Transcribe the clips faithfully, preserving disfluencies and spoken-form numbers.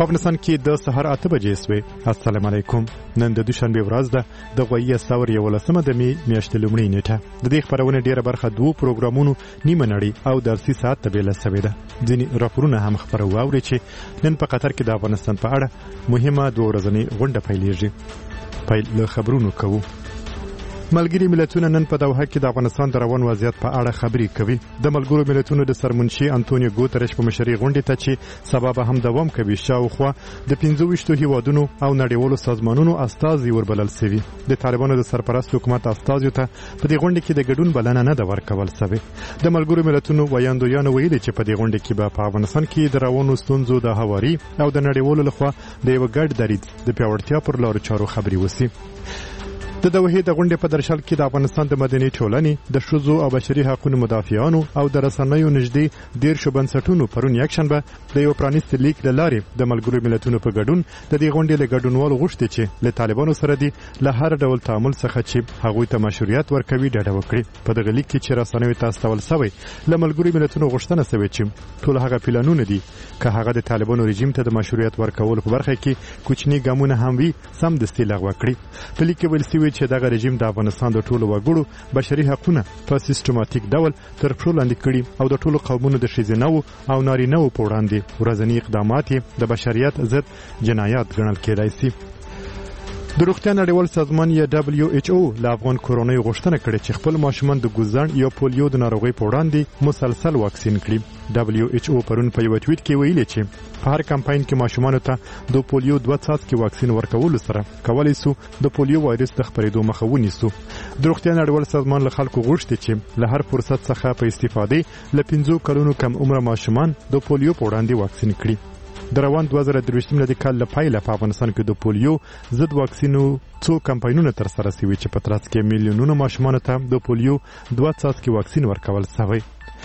په افغانستان کې د سهار اته بجې سوې. السلام علیکم. نن د دوشنبه ورځ ده د غویه سور یولسمه د می میاشتې لومړۍ نیټه. د دې خبرونه ډیره برخه دوه پروګرامونو نیمه نړۍ او درسي ساعت ته بیل سوې ده. ځینې راپورونه هم خبرو واوري چې نن په قطر کې د افغانستان په اړه مهمه دوه ورځنۍ غونډه پیلېږي. پیل له خبرونو کوو. ملګری ملتونه نن په دوحه کې د افغانستان د روان وضعیت په اړه خبرې کوي. د ملګرو ملتونو د سرمنشي انټونیو ګوتریش په مشرۍ غونډې ته چې سبب هم دوام کوي شاوخوا د پنځه ویشتو هیوادونو او نړیوالو سازمانونو استازي وربلل شوي. د طالبانو د سرپرست حکومت استازیو ته په دې غونډه کې د ګډون بلنه نه ده ورکول شوې. د ملګرو ملتونو ویاندویانو ویلي چې په دې غونډه کې به په افغانستان کې د روانو ستونزو د هواري او د نړیوالو لخوا د یو ګډ دریځ د پیاوړتیا پر لارو چارو خبرې وشي. د دوحې د غونډې په درشل کې د افغانستان د مدني ټولنې د ښځو او بشري حقوقو مدافعانو او د رسنیو نږدې دیرشو بنسټونو پرون یکشنبه د یو پرانیستي لیک له لارې د ملګرو ملتونو په ګډون د دې غونډې له ګډونوالو غوښتي چې له طالبانو سره دي له هر ډول تعامل څخه چې هغوی ته مشروعیت ورکوي ډډه وکړي. په دغه لیک کې چې رسنیو ته استول شوی له ملګرو ملتونو غوښتنه شوې چې ټول هغه پلانونه دي که هغه د طالبانو رژیم ته د مشروعیت ورکولو په برخه کې کوچني ګامونه هم وي سمدستي لغوه کړي. په لیک کې ویل شوي چې دغه رژیم د افغانستان د ټولو وګړو بشري حقوقونه په سیستماتیک ډول تر پښو لاندې کړي او د ټولو قومونو د ښځینه‌وو او نارینه‌وو په وړاندې ورځني اقدامات یې د بشریت ضد جنایات ګڼل کېدای شي. د روغتیا نړیوال سازمان یا دبلیو ایچ او له افغان کورونې غوښتنه کړې چې خپل ماشومان د ګوزڼ یا پولیو د ناروغۍ په وړاندې مسلسل واکسین کړي. دبلیو ایچ او پرون په یو ټویټ کې ویلي چې په هر کمپاین کې ماشومان ته د پولیو دوه څاڅکي واکسین ورکولو سره کولای شو د پولیو وایرس د خپرېدو مخه ونیسو. د روغتیا نړیوال سازمان له خلکو غوښتي چې له هر فرصت څخه په استفادې له پنځو کلونو کم عمره ماشومان د پولیو په وړاندې واکسین کړي. د روان دوه زره درویشتم میلادي کال له پیله په افغانستان کې د پولیو ضد واکسینو څو کمپاینونه ترسره شوي چې په ترڅ کې میلیونونو ماشومانو ته د پولیو دوه څاڅکي واکسین ورکول شوی.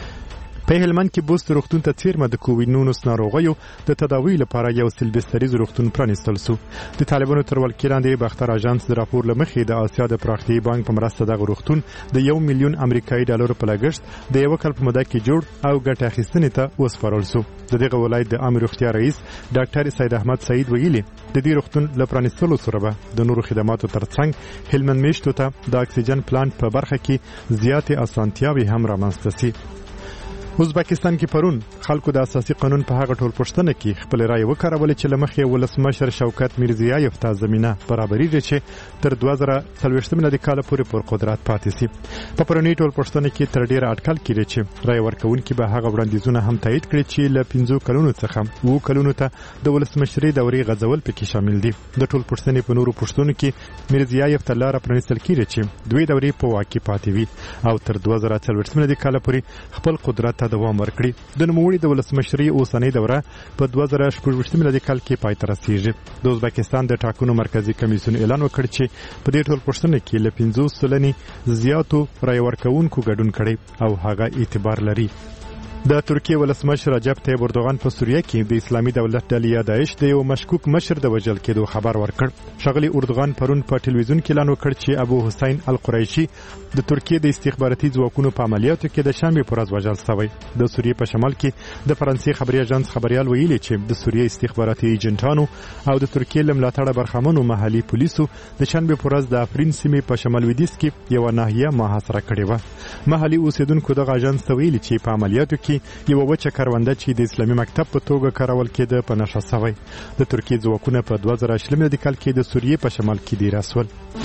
په هلمند کې بوست روغتون ته څیرمه د کووډ نولس ناروغیو د تداوی لپاره یو سلبستریز روغتون پرانیستل شو. د طالبانو تر ولکې لاندې باختر اژانس د راپور له مخې د آسیا د پراختیایي بانک په مرسته دغه روغتون د یو میلیون امریکایي ډالرو په لګښت د یو کال په موده کې جوړ او ګټه اخیستنې ته وسپارل شو. د دغه ولایت د عامه روغتیا رئیس ډاکټر سید احمد سعید ویلي د دې روغتون له پرانیستلو سره به د نورو خدماتو ترڅنګ هلمند میشتو ته د اکسیجن پلانټ په برخه کې زیاتې اسانتیاوې هم رامنځته شي. ازبکستان کې پرون خلکو د اساسي قانون په هغه ټول پښتنه کې خپل رائے وکړول چې لمخې ولسمشر شوکت میرزیایف ته زمينه برابرېږي چې تر دوه زره څلوېښتم میلادي کال پورې پر قدرت پاتې شي. په پرونی ټول پښتنه کې تر ډیره اټکل کړي چې رائے ورکوونکي به هغه وړاندیزونه هم تایید کړي چې له پنځو کلونو څخه وو کلونو ته د ولسمشرۍ دورې غځول پکې شامل دي. د ټول پښتنې په نورو پښتنو کې میرزیایف ته لار پرانیستل کړي چې دوی دورې په واکې پاتې وي او تر دوه زره څلوېښتم میلادي کال پورې خپل قدرت دوام ورکړي. د نوموړي د ولسمشرۍ اوسنۍ دوره په دوه زره شپږویشتم میلادي کال کې پای ته رسیږي. د ازبکستان د ټاکنو مرکزی کمیسیون اعلان وکړ چې په دې ټول پښتنه کې له پنځوس سلنې زیاتو رای ورکوونکو ګډون کړي او هغه اعتبار لري. د ترکیه ولسمشر رجب طیب اردوغان په سوریه کې د اسلامي دولت ډلې یا داعش د یو مشکوک مشر د وژل کېدو خبر ورکړ. ښاغلي اردوغان پرون په ټلویزیون کې اعلان وکړ چې ابو حسین القریشي د ترکیه د استخباراتي ځواکونو په عملیاتو کې د شنبې پر ورځ وژل شوی. د سوریې په شمال کې د فرانسې خبري اژانس خبريال ویلي چې د سوریې استخباراتي ایجنټانو او د ترکیه لملاتړه برخمنو محلي پولیسو د شنبې پر ورځ د افرین سیمې په شمال لویدیځ کې یو ناحیه محاصره کړې و. محلي اوسیدونکو د اژانس ته ویلي چې په عملیاتو کې یو وچه کرونده چې د اسلامي مکتب په توګه کارول کېده په نشه شوی. د ترکیه ځواکونه په دوه زره شلم میلادي کال کې د سوریې په شمال کې دېره شول.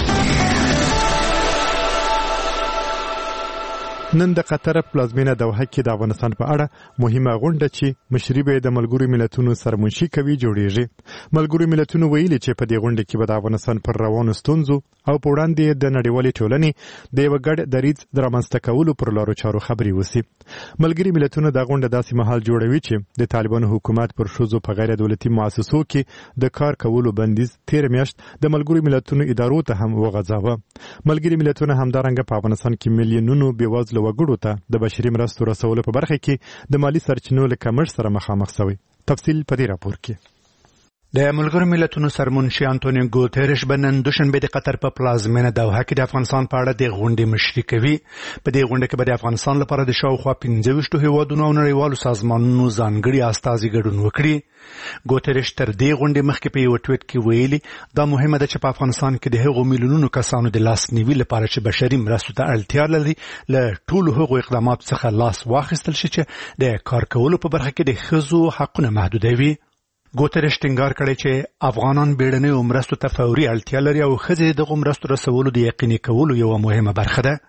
نن د قطر پلازمینه دوحه کې د افغانستان په اړه مهمه غونډه چې مشري به د ملګرو ملتونو سرمنشي کوي جوړیږي. ملګرو ملتونو ویلي چې په دې غونډه کې به د افغانستان پر روانو ستونزو او په وړاندې د نړیوالې ټولنې د یو ګډ دریځ د رامنځته کولو پر لارو چارو خبرې وشي. ملګري ملتونه د غونډه داسې مهال جوړوي چې د طالبانو حکومت پر ښځو په غیر دولتي مؤسسو کې د کار کولو بندیز تیر میاشت د ملګرو ملتونو ادارو ته هم وغځاوه. ملګري ملتونه همدارنګه په افغانستان کې میلیونونو بېوزله وګړو ته د بشري مرستو رسولو په برخه کې د مالی سرچینو له کمښت سره مخامخ شوي. تفصیل په دې راپور کې. د ملګرو ملتونو سرمنشي انټونیو ګوتریش به نن دوشنبه د قطر په پلازمینه دوحه کې د افغانستان په اړه د غونډې مشري کوي. په دې غونډه کې به د افغانستان لپاره د شاوخوا پنځه ویشت هیوادونو او نړیوالو سازمانونو ځانګړي استازي ګډون وکړي. ګوتریش تر دې غونډې مخکې په یو ټویټ کې ویلي دا مهمه ده چې په افغانستان کې د هغو میلیونونو کسانو د لاسنیوي لپاره چې بشري مرستو ته اړتیا لري له ټولو هغو اقداماتو څخه لاس واخیستل شي چې د کار کولو په برخه کې د ښځو حقونه محدودوي. ګوتریش ټینګار کړی چې افغانان بیړنیو مرستو ته فوري اړتیا لري او ښځې دغو مرستو رسولو د یقیني کولو یوه مهمه برخه ده.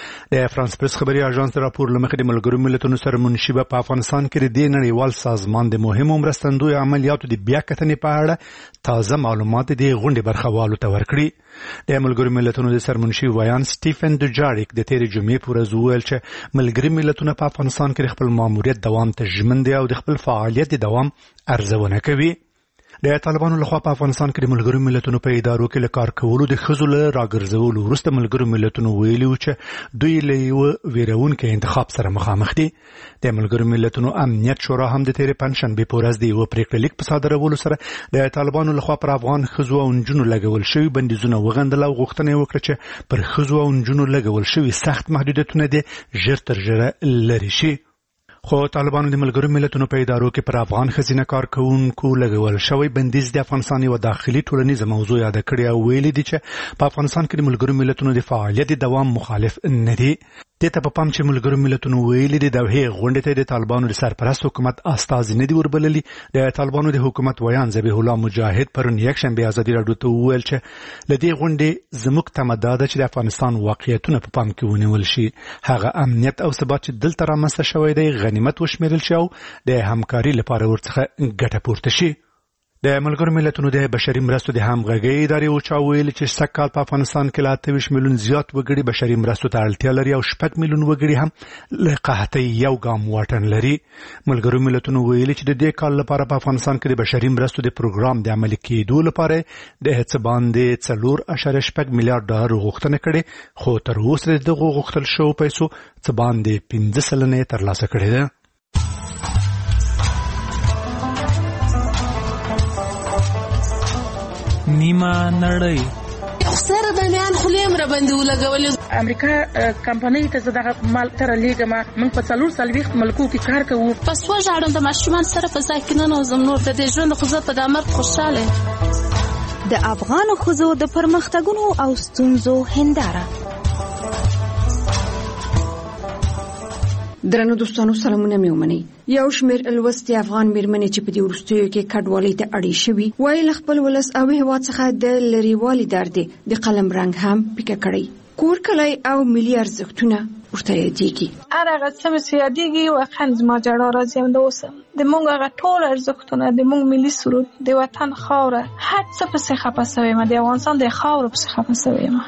د فرانس پریس خبري اژانس د راپور لمخې د ملګرو ملتونو سرمنشي په افغانستان کې د دې نړیوال سازمان د مهمو مرستندوی عملیاتو د بیا کتنې په اړه تازه معلومات د غونډې برخوالو ته ورکړي. د ملګرو ملتونو د سرمنشي ویان سټیفن دوجاریک د تیرې جمعې په ورځ وویل چې ملګري ملتونه په افغانستان کې خپل ماموریت دوام ته ژمن دي او د خپل فعالیت د دوام ارزونه کوي. د طالبانو لخوا په افغانستان کې د ملګرو ملتونو په ادارو کې له کار کولو د ښځو له راګرځولو وروسته ملګرو ملتونو ویلي و چې دوی له یوه ویرونکي انتخاب سره مخامخ دي. د ملګرو ملتونو امنیت شورا هم د تیرې پنجشنبې په ورځ د یوه پریکړه لیک په صادرولو سره د طالبانو لخوا پر افغان ښځو او نجونو لګول شوي بندیزونه وغندل او غوښتنه یې وکړه چې پر ښځو او نجونو لګول شوي سخت محدودیتونه دې ژر تر ژره لرې شي. خو طالبانو د ملګرو ملتونو په ادارو کې پر افغان ښځینه کارکوونکو لګول شوی بندیز د افغانستان یوه داخلي ټولنیزه موضوع یاده کړې او ویلي دي چې په افغانستان کې د ملګرو ملتونو د فعالیت دوام مخالف نه دي. دې ته په پام چې ملګرو ملتونو ویلي دي د دوحې غونډې ته د طالبانو د سرپرست حکومت استازي نه دي وربللي. د طالبانو د حکومت ویان ذبیح الله مجاهد پرون یکشنبه ازادي راډیو ته وویل چې له دې غونډې زموږ تمه دا ده چې د افغانستان واقعیتونه په پام کې ونیول شي. هغه امنیت او ثبات چې دلته رامنځته شوی دی غنیمت وشمیرل شي او د همکاري لپاره ورڅخه ګټه پورته شي. د ملګرو ملتونو د بشري مرستو د همغږۍ ادارې اوچا ویل چې سږ کال په افغانستان کې له اته ویشت میلیون زیات وګړي بشري مرستو ته اړتیا لري او شپږ میلیون وګړي هم له قحطۍ یو ګام واټن لري. ملګرو ملتونو ویل چې د دې کال لپاره په افغانستان کې د بشري مرستو د پروګرام د عملي کېدو لپاره د هڅې باندې څلور اعشاریه شپږ میلیارډ ډالر غوښتنه کړې خو تر اوسه دغه غوښتل شوو پیسو څه باندې پنځه سلنه ترلاسه کړې ده. نیمه نړۍ سره د بیان خلیم را باندې ولګولې امریکا کمپنۍ ته زړه مال تر لیګما موږ په څلور سلويخت ملکو کې کار کوو. پس وژاړم د ماشومان سره په ځای کې نه نوزم نور د دې ژوند خو زه په دامر خوشاله. د افغان ښځو د پرمختګونو او ستونزو هنداره. درنو دوستانو سلامونه مې ومنئ. یو شمېر لوستې افغان مېرمنې چې په دې وروستیو کې کډوالۍ ته اړې شوي وایي له خپل ولس او هېواد څخه د لرېوالي درد د قلم رنګ هم پیکه کړی. کور کلی او ملي ارزښتونه ورته یادېږي. هر هغه څه مې یادېږي واقعا زما ژړا راځي همدا اوس د موږ هغه ټول ارزښتونه د موږ ملي سرود د وطن خاوره هر څه پسې خفه سوی یم د افغانستان د خاورو پسې خفه سوی یم.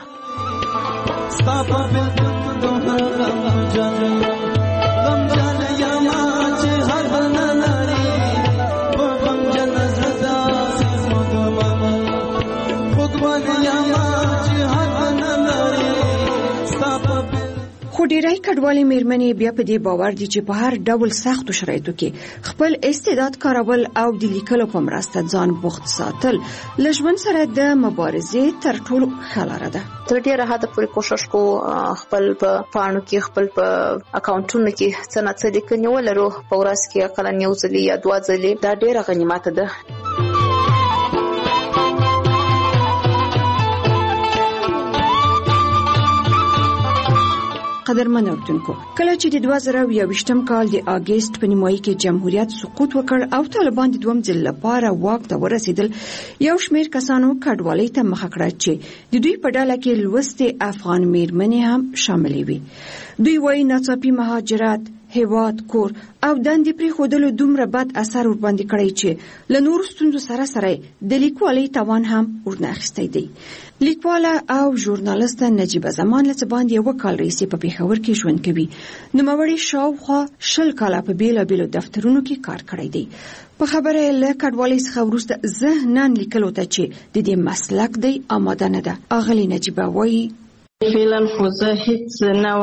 خو ډیری کډوالې مېرمنې بیا په دې باور دي چې په هر ډول سختو شرایطو کې خپل استعداد کارول او د لیکلو په مرسته ځان بوخت ساتل له ژوند سره د مبارزې تر ټولو ښه لاره ده. تر ډیره حده پورې کوشش کوو خپل په پاڼو کې خپل په اکاونټونو کې څه نه څه لیکنې ولرو په ورځ کې اقلا یو ځلې یا دوه ځلې دا ډیره غنیمت ده. قدرمن اورېدونکو کله چې د دوه زره یوویشتم کال د اګست په نیمایي کې جمهوریت سقوط وکړ او طالبان د دویم ځل لپاره واک ته ورسېدل یو شمېر کسانو کډوالۍ ته مخه کړه چې د دوی په ډله کې لوستې افغان مېرمنې هم شاملې وي. دوی وایي ناڅاپي مهاجرت هیواد کور او دندې پرېښودلو دومره بد اثر ورباندې کړی چې له نورو ستونزو سره سره د لیکوالۍ توان هم ورنه اخیستی دی. لیکواله او ژورنالسته نجیبه زمان له څه باندې یوه کال راهیسې په پېښور کې ژوند کوي. نوموړې شاوخوا شل کاله په بېلابېلو دفترونو کې کار کړی دی. په خبره یې له کډوالۍ څخه وروسته زه نن لیکلو ته چې د دې مسلک دی آماده نه ده. اغلې نجیبه وایي فعلا خو زه هیڅ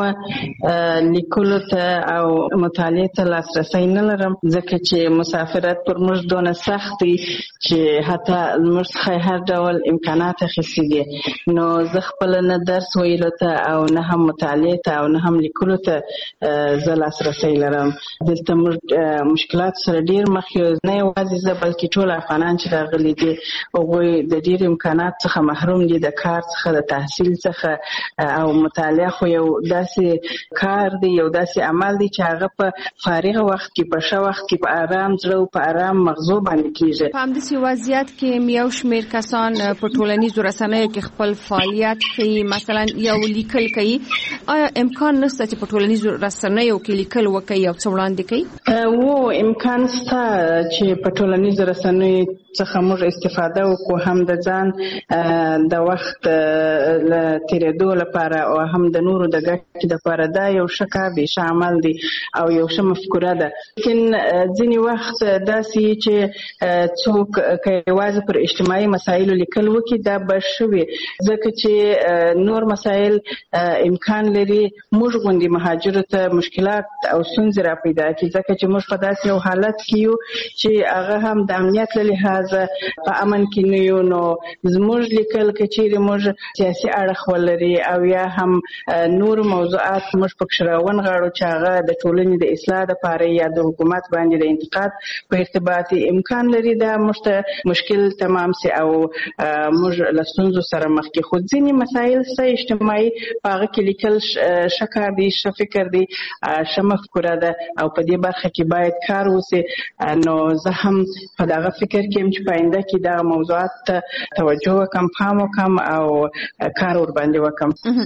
نوع لیکلو ته او مطالعې ته لاسرسی نه لرم، ځکه چې مسافرت پر موږ دونه سخت دی چې حتی موږ څخه هر ډول امکانات اخیستي دي. نو زه خپله نه درس ویلو ته او نه هم مطالعې ته او نه هم لیکلو ته زه لاسرسی لرم. دلته موږ مشکلات سره ډېر مخ یو، نه یوازې زه بلکې ټول افغانان چې راغلي دي هغوی د ډېر امکانات څخه محروم دي، د کار څخه، د تحصیل څخه. او مطالعه خو یو داسې کار دی، یو داسې عمل دی چې هغه په فارغه وخت کې، په ښه وخت کې، په آرام زړه او په آرام مغزو باندې کېږي. په همداسې وضعیت کې یو شمېر کسان په ټولنیزو رسنیو کې خپل فعالیت کوي، مثلا یو لیکل کوي. آیا امکان نشته چې په ټولنیزو رسنیو کې لیکل وکړي او څه وړاندې کوي؟ و امکان شته چې په ټولنیزو رسنیو څخه موږ استفاده وکړو، هم د ځان د وخت له تېرېدو لپاره او هم د نورو د ګټې لپاره. دا یو ښه کار دی، ښه عمل دی او یو ښه مفکوره ده. لیکن ځینې وخت داسې چې څوک که یوازې پر اجتماعي مسایلو لیکل وکړي دا به ښه وي، ځکه چې نور مسایل امکان لري موږ غوندې مهاجرو ته مشکلات او ستونزې را پیدا کړي، ځکه چې موږ په داسې یو حالت کې یو چې هغه هم د امنیت له لحاظه په امن کې نه یو. نو زموږ لیکل که چیرې موږ سیاسي اړخ ولري او یا هم نور موضوعات موږ پکې راونغاړو چې هغه د ټولنې د اصلاح لپاره یا د حکومت باندې د انتقاد په ارتباط امکان لري، دا موږ ته مشکل تمام سي او موږ له ستونزو سره مخ کې. خو ځینې مسایل سه اجتماعي په هغه کې لیکل ښه کار دی، ښه فکر دی، ښه مفکوره ده او په دې برخه کې باید کار وسي. نو زه هم په دغه فکر کې یم چې په آینده کې دغه موضوعات ته توجه وکړم، پام وکړم او کار ور باندې وکړم.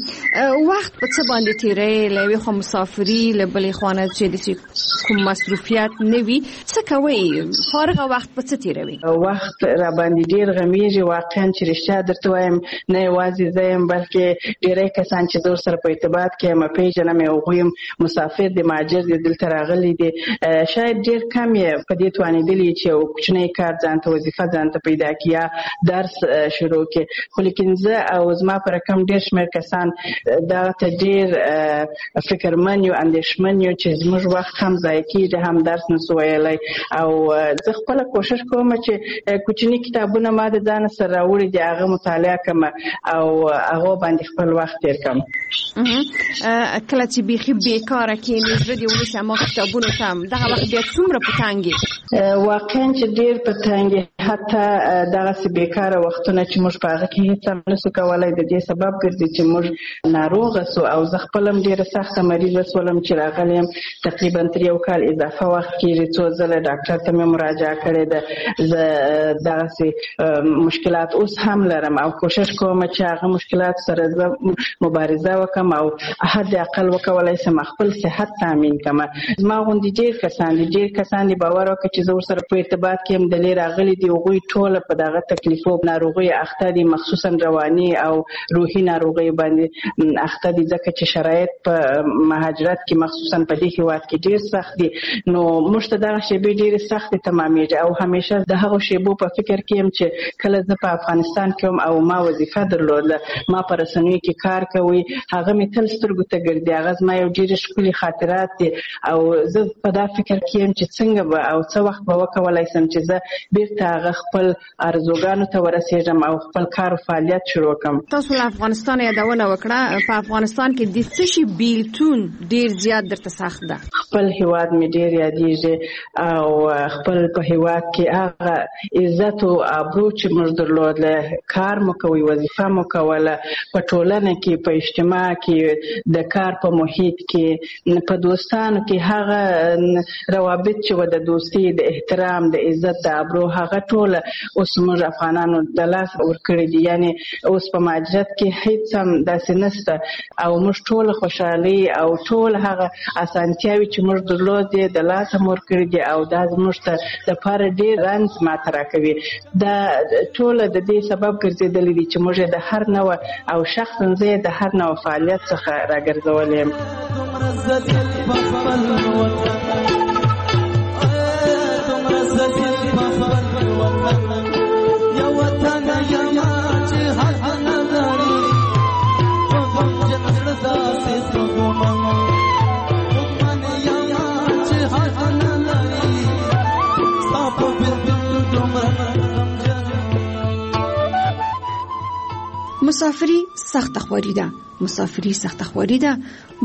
وخت په څه باندې تیرې؟ له یوې خوا مسافري، له بلې خوا نه چې کوم مصروفیات نه وي، څه کوئ؟ فارغه وخت په څه تیروئ؟ وخت را باندې ډېر غمیږي واقعا چې رښتیا درته وایم. نه یوازې زه یم بلکې ډېری کسان چې زه ورسره په ارتباط کې یم، پېژنم، هغوی هم مسافر دي، مهاجر دي، دلته راغلي دي. شاید ډېر کم یې په دې توانېدلي چې یو کوچنی کار ځان ته، وظیفه ځان ته پیدا کړي یا درس شروع کړي. خو لیکن زه او زما په رقم ډېر شمېر کسان دغه ته ډېر فکرمن یو، اندېښمن یو چې زموږ وخت هم ضایع کېږي، هم درس نسو ویلی. او زه خپله کوشش کوم چې کوچني کتابونه ما د ځانه سره راوړي دي هغه مطالعه کړم او هغو باندې خپل وخت تېر کړم. کله چې بیخي بېکاره کښېنې زړه دې ونیسي هماغه کتابونو ته، دغه وخت بیا څومره په تنګ یې؟ واقعا چې ډېر په تنګ یې، حتی دغسې بېکاره وختونه چې موږ په هغه کې هېڅ هم نسو کولی د دې سبب ګرځي چې موږ ناروغه سو. او زه خپله هم ډېره سخته مریضه سولم چې راغلی یم، تقریبا تر یو کال اضافه وخت کېږي، څو ځله ډاکټر ته مې مراجعه کړې ده. زه دغسې مشکلات اوس هم لرم او کوشش کوم چې هغه مشکلات سره زه مبارزه وکړم او حد اقل وکولی شم خپل صحت تامین کړم. زما غوندې ډېر کسان دي، ډېر کسان دي، باور وکړه چې زه ورسره په ارتباط کې یم، دلې راغلي دي، هغوی ټوله په دغه تکلیفو ناروغیو اخته دي، مخصوصا رواني او روحي ناروغیو باندې اخته دي، ځکه چې شرایط په مهاجرت کې مخصوصا په دې هېواد کې ډېر سخت دي. نو موږ ته دغه شیبې ډېرې سختې تمامېږي او همیشه د هغو شیبو په فکر کې یم چې کله زه په افغانستان کې وم او ما وظیفه درلوده، ما په رسنیو کې کار کوي، هغه مې تل سترګو ته ګرځي، هغه زما یو ډېرې ښکلي خاطرات دي او زه په دا فکر کې یم چې څنګه به او څه وخت به وکولی شم چې زه بېرته هغه خپل ارزوګانو ته ورسېږم او خپل کار او فعالیت شروع کړم. تاسو له افغانستان یادونه وکړه، په افغانستان کې د څه شي بیلتون ډېر زیات درته سخت ده؟ خپل هېواد مې ډېر یادېږي او خپل په هېواد کې هغه عزت او ابرو چې موږ درلودله، کار مو کوئ، وظیفه مو کوله، په ټولنه کې، په اجتماع کې، د کار په محیط کې، په دوستانو کې هغه روابط چې و د دوستي، د احترام، د عزت، د ابرو، هغه ټوله اوس موږ افغانانو د لاس ورکړي دي. یعنې اوس په مهاجرت کې هېڅ هم داسې نشته او موږ ټوله خوشحالي او ټول هغه اسانتیاوې چې موږ درلودې د لاس هم ورکړي دي او دا زموږ ته دپاره ډېر رنځ ماته راکوي. دا ټوله د دې سبب ګرځېدلی دي چې موږ د هر نوع او شخصا زه د هر نوع فعالیت څخه راګرځولی یم. یا وطن یا چې حق نه لري مسافری سخت خواري ده مسافری سخت خواري ده